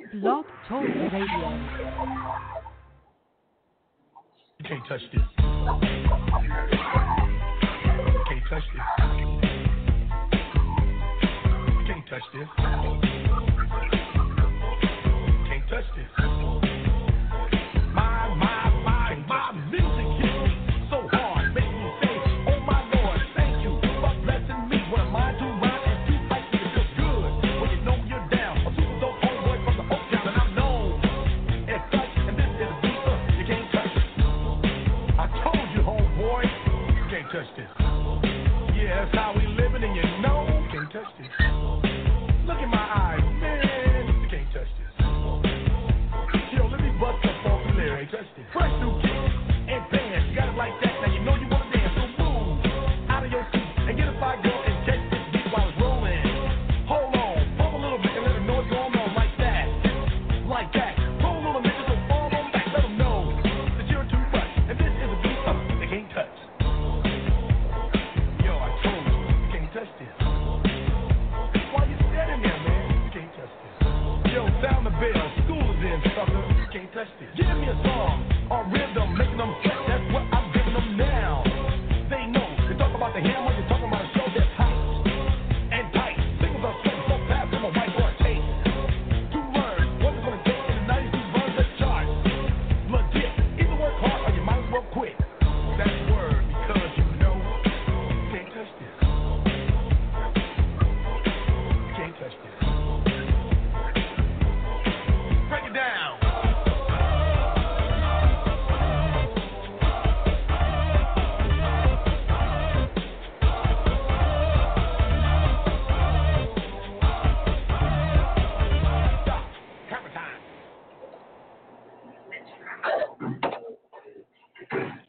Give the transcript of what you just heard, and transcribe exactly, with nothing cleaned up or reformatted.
Blog Talk Radio. You can't touch this. You can't touch this. You can't touch this. You can't touch this. My, my, my, my music hits me so hard, make me say, oh my Lord, thank you for blessing me. What am I to rhyme and keep like me? It feels good when you know you're down. A super dope homeboy from the Oak Town, and I'm known as such. And this is a beat up, you can't touch it. I told you, homeboy, you can't touch this. Yeah, that's how we living, and you know you can't touch this. Look in my eyes, man, you can't touch this. Yo, let me bust up on the lyrics. Fresh new kicks and bands, you got it like that. Now you know you wanna dance, so move out of your seat and get a fire girl and catch this beat while it's rolling. Hold on, pump a little bit and let them know what's going on like that, like that. Roll a little niggas and fall on back, let them know that you're too much. And this is a beat up they can't touch. Yo, I told you, you can't touch this. Why you standing there, man? You can't touch this. Yo, sound the bell, school is in, sucker. You can't touch this. Give me a song or rhythm, making them sweat. That's what I'm giving them now. They know. You talk about the hammer, you're talking about a show that's hype and tight. Singles are sweating so fast from a whiteboard tape. To learn what it's gonna take in the nineties to run the charts. Legit. Either work hard or you might as well quit. That's word because you know you can't touch this. You can't touch this. Break it down. Stop. Camera time.